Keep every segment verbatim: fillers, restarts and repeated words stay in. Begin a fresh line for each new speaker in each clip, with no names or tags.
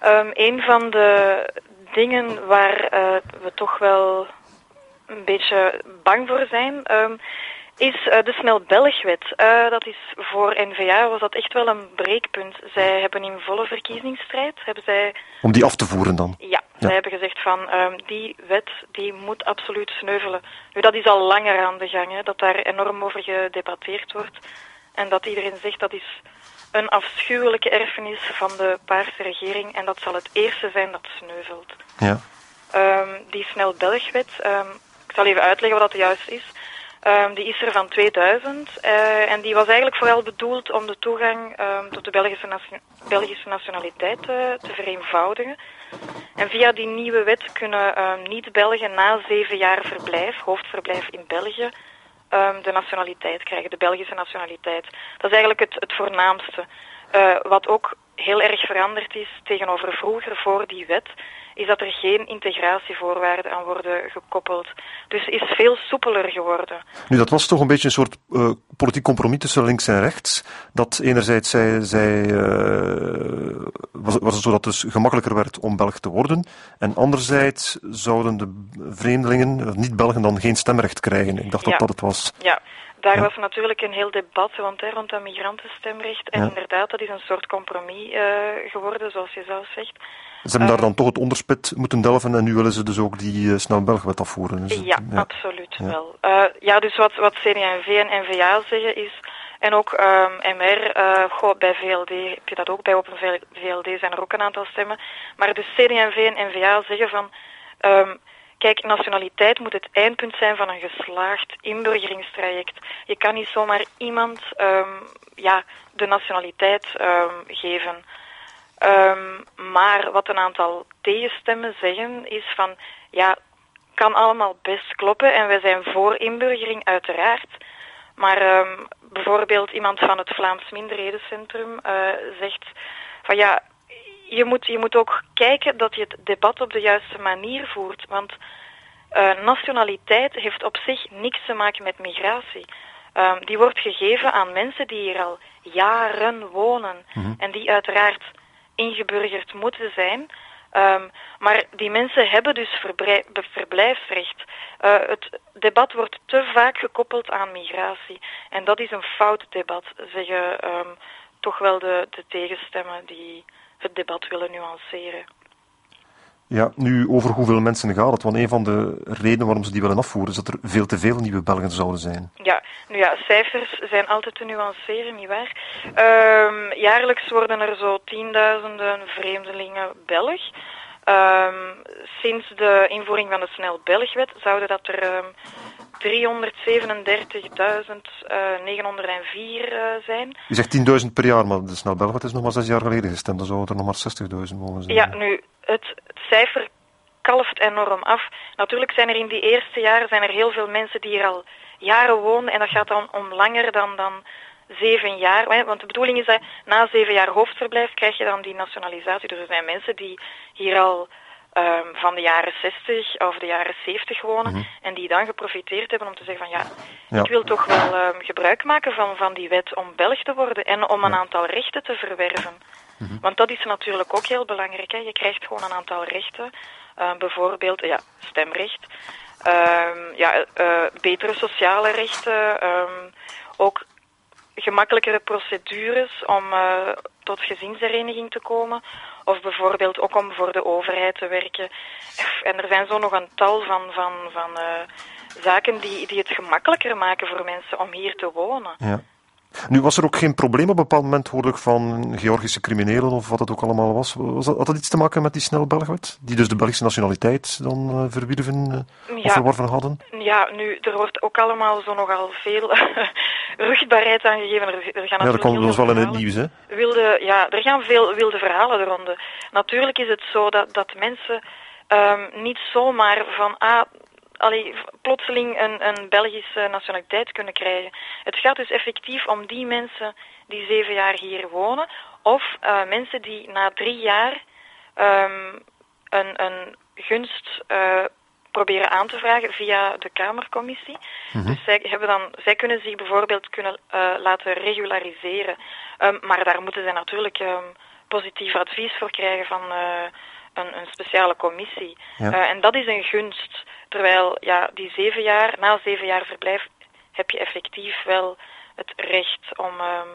Um, een van de dingen waar uh, we toch wel een beetje bang voor zijn, um, is uh, de Snel-Belg-wet. Uh, dat is voor N V A was dat echt wel een breekpunt. Zij hebben in volle verkiezingsstrijd, hebben zij...
Om die af te voeren dan?
Ja, ja. Zij hebben gezegd van, um, die wet die moet absoluut sneuvelen. Nu, dat is al langer aan de gang, hè, dat daar enorm over gedebatteerd wordt. En dat iedereen zegt dat is een afschuwelijke erfenis van de Paarse regering en dat zal het eerste zijn dat sneuvelt.
Ja.
Um, die Snel-Belg-wet, um, ik zal even uitleggen wat dat juist is. Um, die is er van tweeduizend uh, en die was eigenlijk vooral bedoeld om de toegang um, tot de Belgische, nation- Belgische nationaliteit uh, te vereenvoudigen. En via die nieuwe wet kunnen um, niet-Belgen na zeven jaar verblijf, hoofdverblijf in België, um, de nationaliteit krijgen, de Belgische nationaliteit. Dat is eigenlijk het, het voornaamste. Uh, wat ook heel erg veranderd is tegenover vroeger, voor die wet, is dat er geen integratievoorwaarden aan worden gekoppeld. Dus is veel soepeler geworden.
Nu, dat was toch een beetje een soort uh, politiek compromis tussen links en rechts. Dat enerzijds zij, zij, uh, was, was het zo dat het dus gemakkelijker werd om Belg te worden. En anderzijds zouden de vreemdelingen, niet-Belgen, dan geen stemrecht krijgen. Ik dacht
ja.
dat dat het was.
Ja. Daar
ja.
was natuurlijk een heel debat rond, hè, rond dat migrantenstemrecht. En ja. inderdaad, dat is een soort compromis uh, geworden, zoals je zelf zegt.
Ze hebben uh, daar dan toch het onderspit moeten delven en nu willen ze dus ook die uh, Snel-Belg-wet afvoeren. Dus
ja,
het, ja,
absoluut
ja.
wel. Uh, ja, dus wat, wat C D en V en N V A zeggen is, en ook um, M R, uh, goh, bij V L D heb je dat ook, bij Open V L D zijn er ook een aantal stemmen. Maar dus C D en V en N V A zeggen van... Um, Kijk, nationaliteit moet het eindpunt zijn van een geslaagd inburgeringstraject. Je kan niet zomaar iemand um, ja, de nationaliteit um, geven. Um, maar wat een aantal tegenstemmen zeggen is van... Ja, kan allemaal best kloppen en wij zijn voor inburgering uiteraard. Maar um, bijvoorbeeld iemand van het Vlaams Minderhedencentrum uh, zegt van ja... Je moet, je moet ook kijken dat je het debat op de juiste manier voert. Want uh, nationaliteit heeft op zich niks te maken met migratie. Um, die wordt gegeven aan mensen die hier al jaren wonen. Mm-hmm. En die uiteraard ingeburgerd moeten zijn. Um, maar die mensen hebben dus verbrij- verblijfsrecht. Uh, het debat wordt te vaak gekoppeld aan migratie. En dat is een fout debat, zeggen um, toch wel de, de tegenstemmen die... het debat willen nuanceren.
Ja, nu over hoeveel mensen gaat het? Want een van de redenen waarom ze die willen afvoeren is dat er veel te veel nieuwe Belgen zouden zijn.
Ja, nu ja, cijfers zijn altijd te nuanceren, nietwaar? Um, jaarlijks worden er zo tienduizenden vreemdelingen Belg. Um, sinds de invoering van de Snel-Belg-wet zouden dat er um, driehonderdzevenendertigduizend negenhonderdvier uh, zijn.
Je zegt tienduizend per jaar, maar de Snel-Belg-wet is nog maar zes jaar geleden gestemd. Dan zouden er nog maar zestigduizend mogen zijn.
Ja, nu, het, het cijfer kalft enorm af. Natuurlijk zijn er in die eerste jaren zijn er heel veel mensen die hier al jaren wonen. En dat gaat dan om langer dan, dan zeven jaar. Hè? Want de bedoeling is dat na zeven jaar hoofdverblijf krijg je dan die nationalisatie. Dus er zijn mensen die hier al... Um, van de jaren zestig of de jaren zeventig wonen, mm-hmm. en die dan geprofiteerd hebben om te zeggen van ja, ja. ik wil toch wel um, gebruik maken van, van die wet om Belg te worden en om een ja. aantal rechten te verwerven. Mm-hmm. Want dat is natuurlijk ook heel belangrijk. Hè. Je krijgt gewoon een aantal rechten, uh, bijvoorbeeld ja, stemrecht, um, ja, uh, betere sociale rechten, um, ook gemakkelijkere procedures om uh, tot gezinshereniging te komen. Of bijvoorbeeld ook om voor de overheid te werken. En er zijn zo nog een tal van, van, van uh, zaken die, die het gemakkelijker maken voor mensen om hier te wonen.
Ja. Nu was er ook geen probleem op een bepaald moment, hoorde ik, van Georgische criminelen of wat het ook allemaal was. was dat, had dat iets te maken met die Snel-Belg-wet? Die dus de Belgische nationaliteit dan uh, verwierven uh, ja. of verworven hadden?
Ja, nu, er wordt ook allemaal zo nogal veel ruchtbaarheid aan gegeven. Er, er gaan
ja, dat komt dus wel in het nieuws, hè?
Wilde, ja, er gaan veel wilde verhalen de ronde. Natuurlijk is het zo dat, dat mensen um, niet zomaar van... Ah, Allee, plotseling een, een Belgische nationaliteit kunnen krijgen. Het gaat dus effectief om die mensen die zeven jaar hier wonen, of uh, mensen die na drie jaar um, een, een gunst uh, proberen aan te vragen via de Kamercommissie. Mm-hmm. Dus zij, hebben dan, zij kunnen zich bijvoorbeeld kunnen uh, laten regulariseren. Um, maar daar moeten zij natuurlijk um, positief advies voor krijgen van uh, een, een speciale commissie.
Ja.
Uh, en dat is een gunst. Terwijl ja, die zeven jaar, na zeven jaar verblijf, heb je effectief wel het recht om um,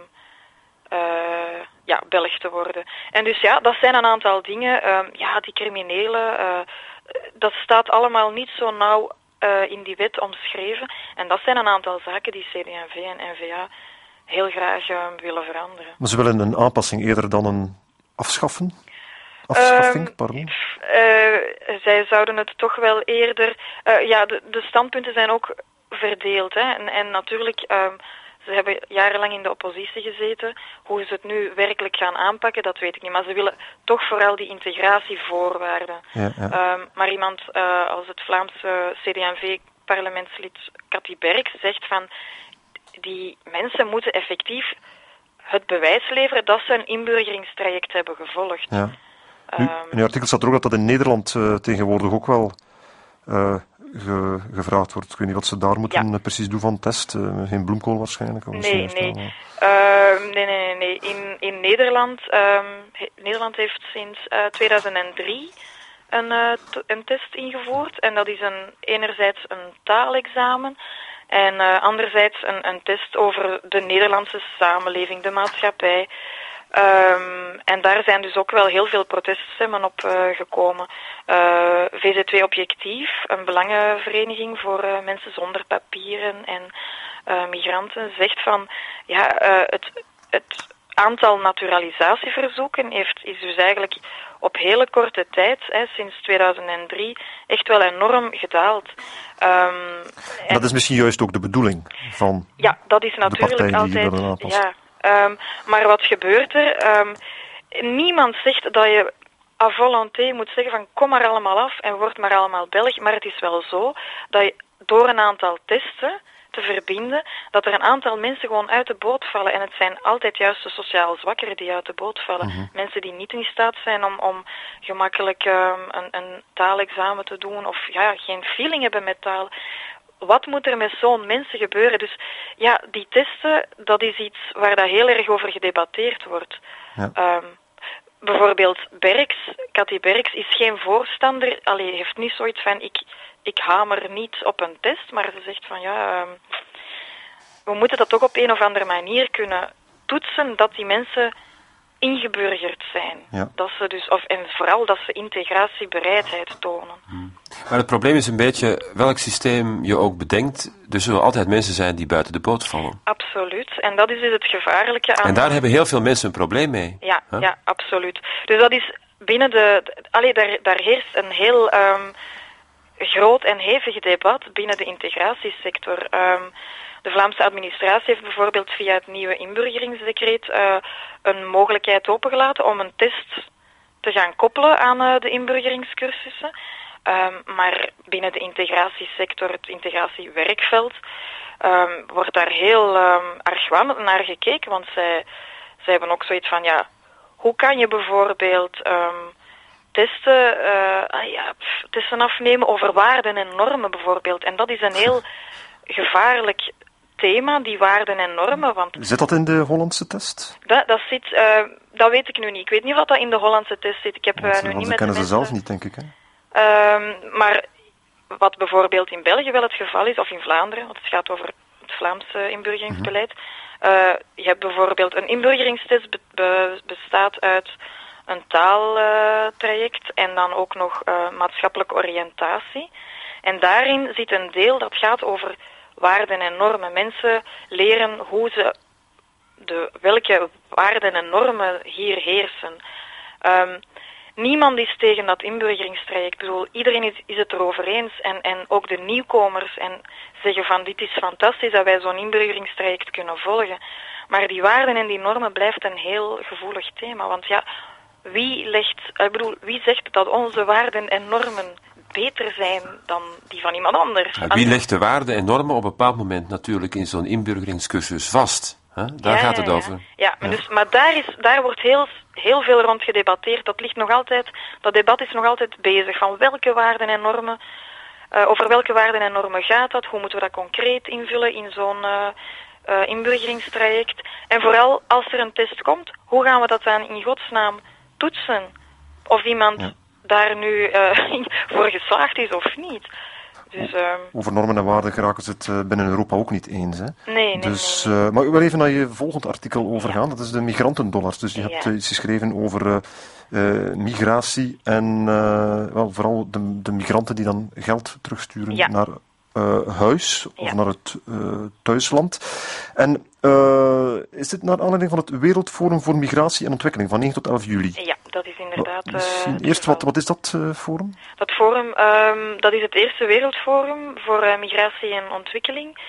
uh, ja, Belg te worden. En dus ja, dat zijn een aantal dingen. Um, ja, die criminelen, uh, dat staat allemaal niet zo nauw uh, in die wet omschreven. En dat zijn een aantal zaken die C D en V en N V A heel graag uh, willen veranderen.
Maar ze willen een aanpassing eerder dan een afschaffen? Afschaffing, um, pardon?
Uh, zij zouden het toch wel eerder... Uh, ja, de, de standpunten zijn ook verdeeld. Hè. En, en natuurlijk, um, ze hebben jarenlang in de oppositie gezeten. Hoe ze het nu werkelijk gaan aanpakken, dat weet ik niet. Maar ze willen toch vooral die integratievoorwaarden.
Ja, ja.
Um, maar iemand uh, als het Vlaamse C D en V-parlementslid Cathy Berks zegt van... Die mensen moeten effectief het bewijs leveren dat ze een inburgeringstraject hebben gevolgd.
Ja. Nu, in uw artikel staat er ook dat dat in Nederland uh, tegenwoordig ook wel uh, ge, gevraagd wordt. Ik weet niet wat ze daar moeten ja. precies doen van test. Uh, geen bloemkool waarschijnlijk. Of
nee, nee. Uh, nee, nee, nee, nee. In, in Nederland, um, he, Nederland heeft sinds uh, tweeduizend drie een, uh, t- een test ingevoerd. En dat is een, enerzijds een taalexamen. En uh, anderzijds een, een test over de Nederlandse samenleving, de maatschappij. Um, en daar zijn dus ook wel heel veel proteststemmen op uh, gekomen. Uh, V Z twee Objectief, een belangenvereniging voor uh, mensen zonder papieren en uh, migranten, zegt van ja, uh, het, het aantal naturalisatieverzoeken heeft, is dus eigenlijk op hele korte tijd, hè, sinds tweeduizend drie, echt wel enorm gedaald. Um,
dat is misschien juist ook de bedoeling van
ja, dat is natuurlijk altijd. Ja, um, maar wat gebeurt er? Um, niemand zegt dat je à volonté moet zeggen van kom maar allemaal af en word maar allemaal Belg. Maar het is wel zo dat je door een aantal testen te verbinden, dat er een aantal mensen gewoon uit de boot vallen. En het zijn altijd juist de sociaal zwakkeren die uit de boot vallen. Mm-hmm. Mensen die niet in staat zijn om, om gemakkelijk um, een, een taalexamen te doen of ja, geen feeling hebben met taal. Wat moet er met zo'n mensen gebeuren? Dus ja, die testen, dat is iets waar dat heel erg over gedebatteerd wordt. Ja. Um, bijvoorbeeld Berks, Cathy Berks is geen voorstander, allee, heeft niet zoiets van ik... Ik hamer niet op een test, maar ze zegt van ja, um, we moeten dat toch op een of andere manier kunnen toetsen dat die mensen ingeburgerd zijn. Ja. Dat ze dus, of, en vooral dat ze integratiebereidheid tonen.
Hmm. Maar het probleem is een beetje, welk systeem je ook bedenkt, er zullen altijd mensen zijn die buiten de boot vallen.
Absoluut. En dat is dus het gevaarlijke aan...
En daar hebben heel veel mensen een probleem mee.
Ja, huh? ja, absoluut. Dus dat is binnen de... de allee, daar, daar heerst een heel... Um, groot en hevig debat binnen de integratiesector. Um, de Vlaamse administratie heeft bijvoorbeeld via het nieuwe inburgeringsdecreet uh, een mogelijkheid opengelaten om een test te gaan koppelen aan uh, de inburgeringscursussen. Um, maar binnen de integratiesector, het integratiewerkveld, um, wordt daar heel um, argwanend naar gekeken, want zij, zij hebben ook zoiets van, ja, hoe kan je bijvoorbeeld... Um, Testen, uh, ah ja, pff, testen afnemen over waarden en normen bijvoorbeeld. En dat is een heel gevaarlijk thema, die waarden en normen. Want
zit dat in de Hollandse test?
Dat, dat, zit, uh, dat weet ik nu niet. Ik weet niet wat dat in de Hollandse test zit. Ik heb uh, nu niet met
dat kennen
de
ze zelf niet, denk ik. Hè?
Uh, maar wat bijvoorbeeld in België wel het geval is, of in Vlaanderen, want het gaat over het Vlaamse inburgeringsbeleid. Mm-hmm. Uh, je hebt bijvoorbeeld een inburgeringstest be- be- bestaat uit... een taaltraject uh, en dan ook nog uh, maatschappelijke oriëntatie. En daarin zit een deel dat gaat over waarden en normen. Mensen leren hoe ze de, welke waarden en normen hier heersen. Um, niemand is tegen dat inburgeringstraject. Ik bedoel, iedereen is, is het erover eens. En, en ook de nieuwkomers en zeggen van dit is fantastisch dat wij zo'n inburgeringstraject kunnen volgen. Maar die waarden en die normen blijft een heel gevoelig thema. Want ja... Wie, legt, ik bedoel, wie zegt dat onze waarden en normen beter zijn dan die van iemand anders?
Ja, wie legt de waarden en normen op een bepaald moment natuurlijk in zo'n inburgeringscursus vast? Hè? Daar ja, gaat het
ja, ja.
over.
Ja, maar, ja. Dus, maar daar, is, daar wordt heel, heel veel rond gedebatteerd. Dat ligt nog altijd, dat debat is nog altijd bezig. Van welke waarden en normen, uh, over welke waarden en normen gaat dat? Hoe moeten we dat concreet invullen in zo'n... Uh, uh, inburgeringstraject. En vooral als er een test komt, hoe gaan we dat dan in godsnaam toetsen? Of iemand ja. daar nu uh, voor geslaagd is of niet. Dus, uh,
Over normen en waarden geraken ze het uh, binnen Europa ook niet eens. Hè?
Nee, nee,
dus,
nee, nee.
Uh, mag ik wel even naar je volgend artikel overgaan? Ja. Dat is de migrantendollars. Dus je ja. hebt uh, iets geschreven over uh, uh, migratie en uh, wel, vooral de, de migranten die dan geld terugsturen ja. naar uh, huis of ja. naar het uh, thuisland. En uh, is dit naar aanleiding van het Wereldforum voor Migratie en Ontwikkeling van negen tot elf juli?
Ja, dat is inderdaad...
Uh, eerst, wat, wat is dat uh, forum?
Dat forum, um, dat is het eerste Wereldforum voor uh, Migratie en Ontwikkeling.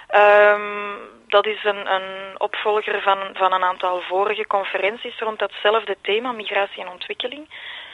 Um, dat is een, een opvolger van, van een aantal vorige conferenties rond datzelfde thema, migratie en ontwikkeling.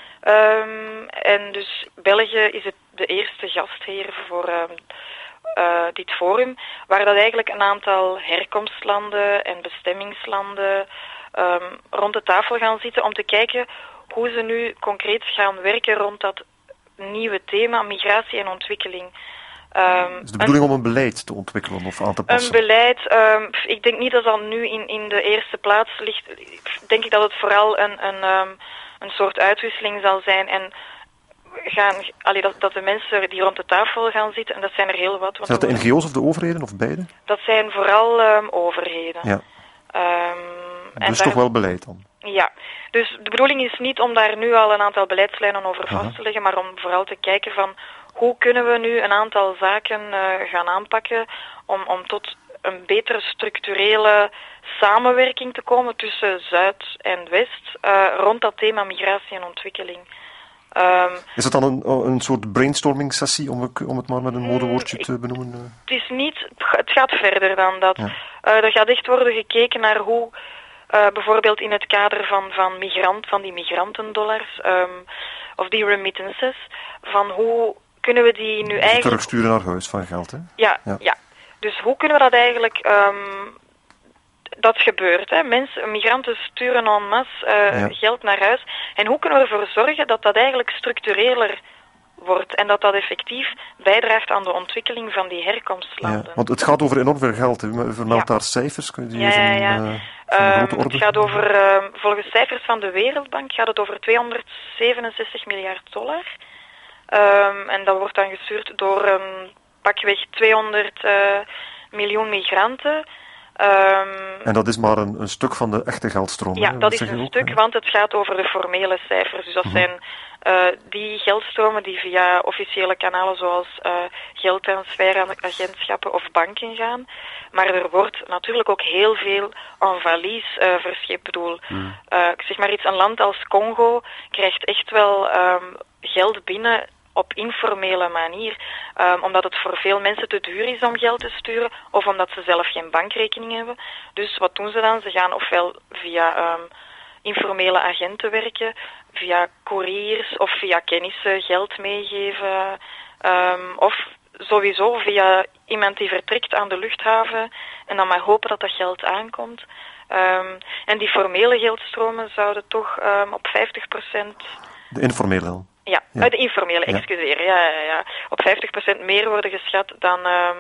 Um, en dus België is het de eerste gastheer voor um, uh, dit forum, waar dat eigenlijk een aantal herkomstlanden en bestemmingslanden um, rond de tafel gaan zitten om te kijken hoe ze nu concreet gaan werken rond dat nieuwe thema migratie en ontwikkeling. Um,
is de bedoeling een, om een beleid te ontwikkelen of aan te passen?
Een beleid, um, ik denk niet dat dat nu in, in de eerste plaats ligt. Denk ik dat het vooral een, een, um, een soort uitwisseling zal zijn en gaan, allee, dat, dat de mensen die rond de tafel gaan zitten, en dat zijn er heel wat. Want
zijn dat de N G O's of de overheden of beide?
Dat zijn vooral um, overheden.
Ja.
Um,
dus
en
toch
daar,
wel beleid dan?
Ja, dus de bedoeling is niet om daar nu al een aantal beleidslijnen over Aha. vast te leggen, maar om vooral te kijken van hoe kunnen we nu een aantal zaken uh, gaan aanpakken om, om tot een betere structurele samenwerking te komen tussen Zuid en West uh, rond dat thema migratie en ontwikkeling. Um,
is het dan een, een soort brainstorming sessie, om, om het maar met een modewoordje te benoemen? Uh?
Het is niet, het gaat verder dan dat.
Ja.
Uh, er gaat echt worden gekeken naar hoe uh, bijvoorbeeld in het kader van, van migrant, van die migrantendollars um, of die remittances, van hoe kunnen we die nu eigenlijk...
Terugsturen naar huis van geld, hè?
Ja, ja. ja. Dus hoe kunnen we dat eigenlijk... Um, dat gebeurt, hè. Mensen, migranten sturen en masse uh, ja. geld naar huis. En hoe kunnen we ervoor zorgen dat dat eigenlijk structureler wordt en dat dat effectief bijdraagt aan de ontwikkeling van die herkomstlanden.
Ja, want het gaat over enorm veel geld. U vermeldt ja. daar cijfers. Kun je die
ja,
even,
ja, ja.
Uh, van
uh,
grote orde?
Het gaat over, uh, volgens cijfers van de Wereldbank, gaat het over tweehonderdzevenenzestig miljard dollar. Um, en dat wordt dan gestuurd door um, pakweg tweehonderd uh, miljoen migranten. Um,
en dat is maar een, een stuk van de echte geldstroom.
Ja,
hè?
dat is
een
ook,
stuk,
hè? Want het gaat over de formele cijfers. Dus dat uh-huh. zijn uh, die geldstromen die via officiële kanalen zoals uh, geldtransfer aan agentschappen of banken gaan. Maar er wordt natuurlijk ook heel veel en valise uh, verscheept. Ik bedoel, uh-huh. uh, ik zeg maar iets, een land als Congo krijgt echt wel um, geld binnen op informele manier, um, omdat het voor veel mensen te duur is om geld te sturen, of omdat ze zelf geen bankrekening hebben. Dus wat doen ze dan? Ze gaan ofwel via um, informele agenten werken, via couriers of via kennissen geld meegeven, um, of sowieso via iemand die vertrekt aan de luchthaven en dan maar hopen dat dat geld aankomt. Um, en die formele geldstromen zouden toch um, op vijftig procent...
De informele dan?
Ja, ja. de informele, excuseer. Ja. Ja, ja, ja. Op vijftig procent meer worden geschat dan um,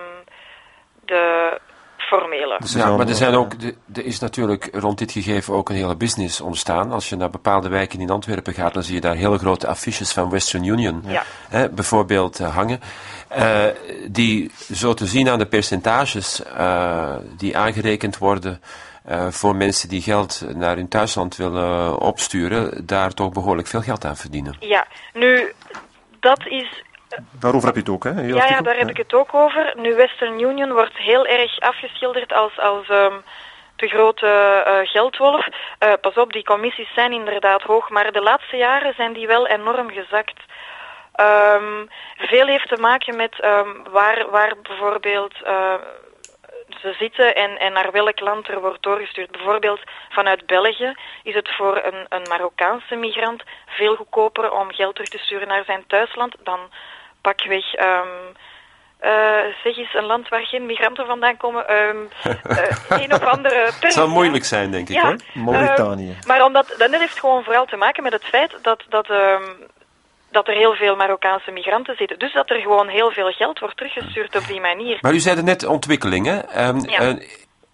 de formele.
Dus ja, maar er, zijn ook, er is natuurlijk rond dit gegeven ook een hele business ontstaan. Als je naar bepaalde wijken in Antwerpen gaat, dan zie je daar hele grote affiches van Western Union
ja.
hè, bijvoorbeeld uh, hangen. Uh, die zo te zien aan de percentages uh, die aangerekend worden Uh, voor mensen die geld naar hun thuisland willen opsturen, daar toch behoorlijk veel geld aan verdienen.
Ja, nu, dat is...
Daarover heb je het ook, hè?
Ja, ja, daar heb ja. ik het ook over. Nu, Western Union wordt heel erg afgeschilderd als, als um, de grote uh, geldwolf. Uh, pas op, die commissies zijn inderdaad hoog, maar de laatste jaren zijn die wel enorm gezakt. Um, veel heeft te maken met um, waar, waar bijvoorbeeld... Uh, ze zitten en, en naar welk land er wordt doorgestuurd. Bijvoorbeeld vanuit België is het voor een, een Marokkaanse migrant veel goedkoper om geld terug te sturen naar zijn thuisland dan pakweg, um, uh, zeg eens, een land waar geen migranten vandaan komen, um, uh, een of andere...
Het zal moeilijk zijn, denk ik,
ja,
hoor.
Mauritanië.
Um, maar omdat, dat heeft gewoon vooral te maken met het feit dat... dat um, dat er heel veel Marokkaanse migranten zitten. Dus dat er gewoon heel veel geld wordt teruggestuurd op die manier.
Maar u zei net ontwikkelingen. Um,
ja.
uh,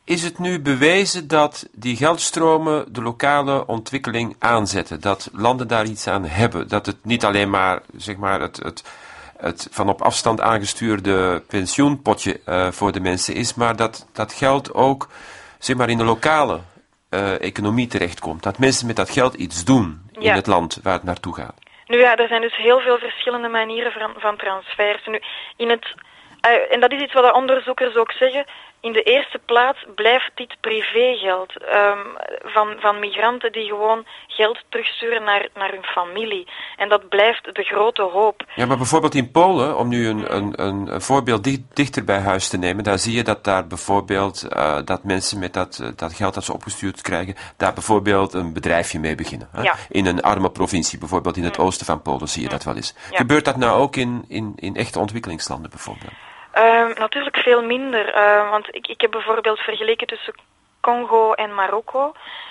is het nu bewezen dat die geldstromen de lokale ontwikkeling aanzetten? Dat landen daar iets aan hebben? Dat het niet alleen maar, zeg maar, het, het, het van op afstand aangestuurde pensioenpotje uh, voor de mensen is, maar dat dat geld ook, zeg maar, in de lokale uh, economie terechtkomt. Dat mensen met dat geld iets doen in ja. het land waar het naartoe gaat.
Nu ja, er zijn dus heel veel verschillende manieren van, van transfers. Nu, in het, uh, en dat is iets wat de onderzoekers ook zeggen. In de eerste plaats blijft dit privégeld um, van, van migranten die gewoon geld terugsturen naar, naar hun familie. En dat blijft de grote hoop.
Ja, maar bijvoorbeeld in Polen, om nu een, een, een, een voorbeeld dicht, dichter bij huis te nemen, daar zie je dat daar bijvoorbeeld uh, dat mensen met dat, uh, dat geld dat ze opgestuurd krijgen, daar bijvoorbeeld een bedrijfje mee beginnen. Hè?
Ja.
In een arme provincie, bijvoorbeeld in het mm. oosten van Polen zie je mm. dat wel eens. Ja. Gebeurt dat nou ook in, in, in echte ontwikkelingslanden bijvoorbeeld?
Uh, natuurlijk veel minder, uh, want ik, ik heb bijvoorbeeld vergeleken tussen Congo en Marokko.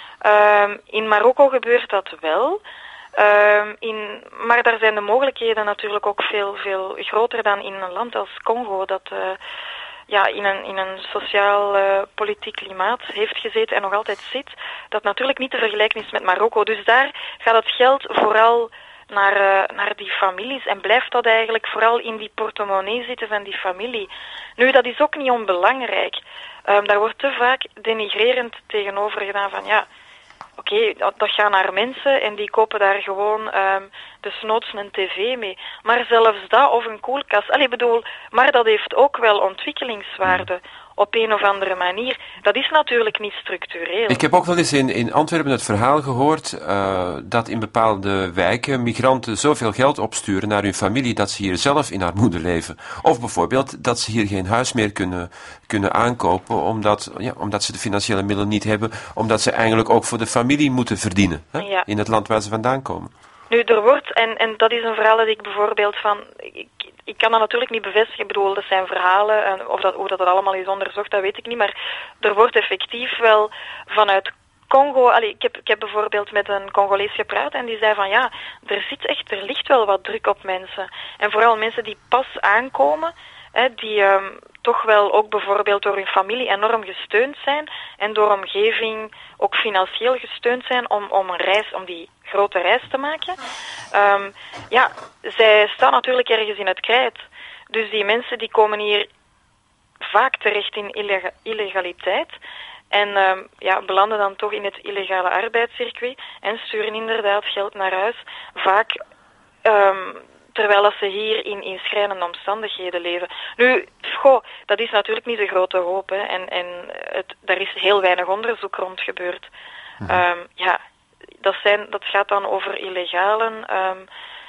Uh, in Marokko gebeurt dat wel, uh, in, maar daar zijn de mogelijkheden natuurlijk ook veel, veel groter dan in een land als Congo, dat uh, ja, in een, in een sociaal-politiek uh, klimaat heeft gezeten en nog altijd zit, dat natuurlijk niet te vergelijken is met Marokko. Dus daar gaat het geld vooral Naar, uh, naar die families en blijft dat eigenlijk vooral in die portemonnee zitten van die familie. Nu, dat is ook niet onbelangrijk. Um, daar wordt te vaak denigrerend tegenover gedaan van ja, oké, okay, dat, dat gaat naar mensen en die kopen daar gewoon um, desnoods een tv mee. Maar zelfs dat of een koelkast, allee, bedoel, maar dat heeft ook wel ontwikkelingswaarde. Op een of andere manier. Dat is natuurlijk niet structureel.
Ik heb ook wel eens in, in Antwerpen het verhaal gehoord uh, dat in bepaalde wijken migranten zoveel geld opsturen naar hun familie dat ze hier zelf in armoede leven. Of bijvoorbeeld dat ze hier geen huis meer kunnen, kunnen aankopen omdat, ja, omdat ze de financiële middelen niet hebben, omdat ze eigenlijk ook voor de familie moeten verdienen hè, ja. in het land waar ze vandaan komen.
Nu, er wordt, en, en dat is een verhaal dat ik bijvoorbeeld van, ik, ik kan dat natuurlijk niet bevestigen, ik bedoel, dat zijn verhalen, en of dat, hoe dat allemaal is onderzocht, dat weet ik niet, maar er wordt effectief wel vanuit Congo, allee, ik, heb, ik heb bijvoorbeeld met een Congolees gepraat en die zei van ja, er zit echt, er ligt wel wat druk op mensen. En vooral mensen die pas aankomen, hè, die um, toch wel ook bijvoorbeeld door hun familie enorm gesteund zijn en door omgeving ook financieel gesteund zijn om, om een reis, om die grote reis te maken. Um, ja, zij staan natuurlijk ergens in het krijt. Dus die mensen die komen hier vaak terecht in illega- illegaliteit en um, ja, belanden dan toch in het illegale arbeidscircuit en sturen inderdaad geld naar huis. Vaak um, terwijl dat ze hier in, in schrijnende omstandigheden leven. Nu, goh, dat is natuurlijk niet de grote hoop. Hè. En, en het, daar is heel weinig onderzoek rond gebeurd. Mm-hmm. Um, ja, dat, zijn, dat gaat dan over illegalen. Um,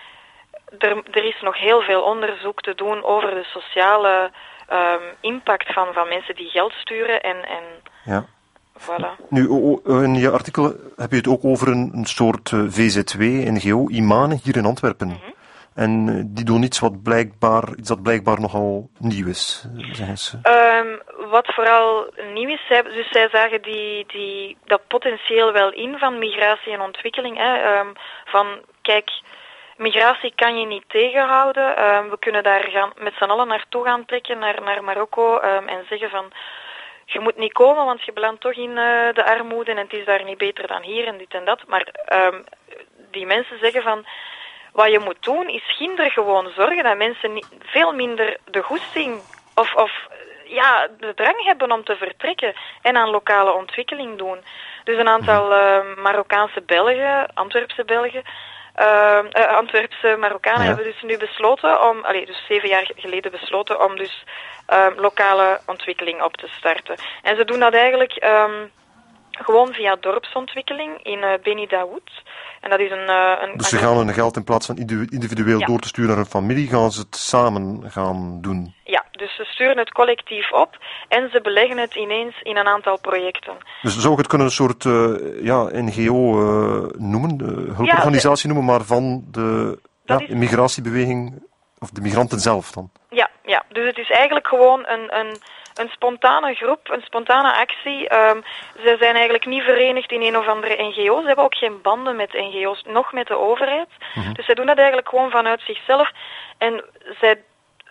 er, er is nog heel veel onderzoek te doen over de sociale um, impact van, van mensen die geld sturen. En, en
ja.
Voilà.
Nu, in je artikel heb je het ook over een, een soort V Z W, N G O, Imane, hier in Antwerpen. Mm-hmm. En die doen iets wat blijkbaar, iets dat blijkbaar nogal nieuw is, zeggen ze.
Um, wat vooral nieuw is, zij, dus zij zagen die, die, dat potentieel wel in van migratie en ontwikkeling. Hè, um, van, kijk, migratie kan je niet tegenhouden. Um, we kunnen daar gaan, met z'n allen naartoe gaan trekken, naar, naar Marokko, um, en zeggen van, je moet niet komen, want je belandt toch in uh, de armoede en het is daar niet beter dan hier en dit en dat. Maar um, die mensen zeggen van, wat je moet doen is ginder gewoon zorgen dat mensen niet, veel minder de goesting of, of ja, de drang hebben om te vertrekken en aan lokale ontwikkeling doen. Dus een aantal uh, Marokkaanse Belgen, Antwerpse Belgen, uh, uh, Antwerpse Marokkanen ja. hebben dus nu besloten om, allee, dus zeven jaar geleden besloten om dus uh, lokale ontwikkeling op te starten. En ze doen dat eigenlijk um, gewoon via dorpsontwikkeling in uh, Beni Daoud. En dat is een, uh, een
dus ze gaan hun geld in plaats van individueel
ja.
door te sturen naar een familie, gaan ze het samen gaan doen?
Ja, dus ze sturen het collectief op en ze beleggen het ineens in een aantal projecten.
Dus zou ik het kunnen een soort uh, ja, N G O uh, noemen, uh, hulporganisatie ja, noemen, maar van de ja, is... migratiebeweging, of de migranten zelf dan?
Ja, ja, dus het is eigenlijk gewoon een... een Een spontane groep, een spontane actie. Um, ze zijn eigenlijk niet verenigd in een of andere N G O. Ze hebben ook geen banden met N G O's, nog met de overheid. Mm-hmm. Dus zij doen dat eigenlijk gewoon vanuit zichzelf. En zij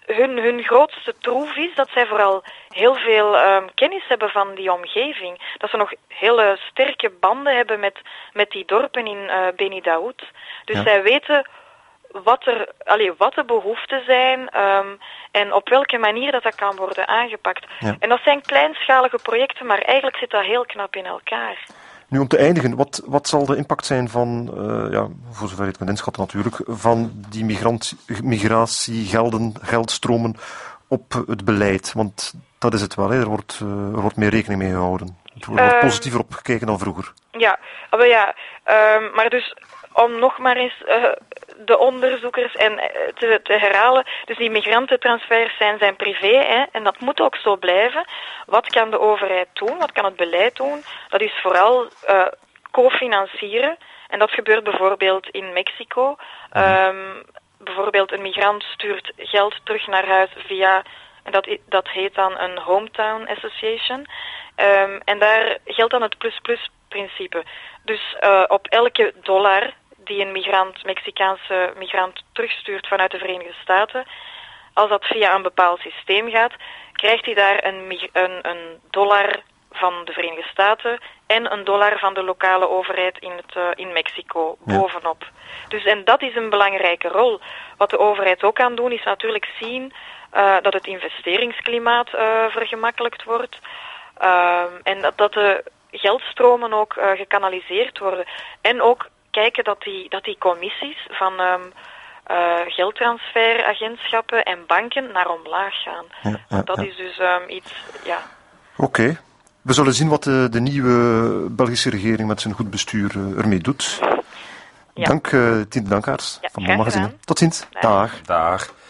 hun, hun grootste troef is dat zij vooral heel veel um, kennis hebben van die omgeving. Dat ze nog hele sterke banden hebben met, met die dorpen in uh, Beni Daoud. Dus ja. zij weten wat, er, allee, wat de behoeften zijn um, en op welke manier dat, dat kan worden aangepakt. Ja. En dat zijn kleinschalige projecten, maar eigenlijk zit dat heel knap in elkaar.
Nu, om te eindigen, wat, wat zal de impact zijn van, uh, ja, voor zover je het kunt inschatten natuurlijk, van die migrant, migratiegelden, geldstromen op het beleid? Want dat is het wel, hè. Er wordt, uh, er wordt meer rekening mee gehouden. Er wordt uh, positiever op gekeken dan vroeger.
Ja, maar ja, uh, maar dus om nog maar eens uh, de onderzoekers en, uh, te, te herhalen, dus die migrantentransfers zijn, zijn privé, hè, en dat moet ook zo blijven. Wat kan de overheid doen? Wat kan het beleid doen? Dat is vooral uh, cofinancieren. En dat gebeurt bijvoorbeeld in Mexico. Um, bijvoorbeeld een migrant stuurt geld terug naar huis via, en dat, dat heet dan een Hometown Association. Um, en daar geldt dan het plus-plus-principe. Dus uh, op elke dollar die een migrant, Mexicaanse migrant terugstuurt vanuit de Verenigde Staten, als dat via een bepaald systeem gaat, krijgt hij daar een, een, een dollar van de Verenigde Staten en een dollar van de lokale overheid in, het, uh, in Mexico bovenop. Ja. Dus en dat is een belangrijke rol. Wat de overheid ook kan doen, is natuurlijk zien uh, dat het investeringsklimaat uh, vergemakkelijkt wordt. Uh, en dat, dat de geldstromen ook uh, gekanaliseerd worden. En ook kijken dat die, dat die commissies van um, uh, geldtransferagentschappen en banken naar omlaag gaan. Ja, ja, dat ja. is dus um, iets, ja.
Oké. Okay. We zullen zien wat de, de nieuwe Belgische regering met zijn goed bestuur uh, ermee doet. Ja. Dank, uh, Tien Dankaars ja, van de magazine. Tot ziens.
Dag. Dag.